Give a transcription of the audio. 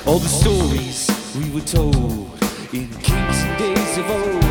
All the stories we were told in kings and days of old.